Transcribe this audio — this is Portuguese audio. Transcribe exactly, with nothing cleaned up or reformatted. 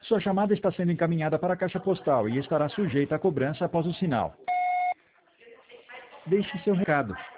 Sua chamada está sendo encaminhada para a caixa postal e estará sujeita a cobrança após o sinal. Deixe seu recado.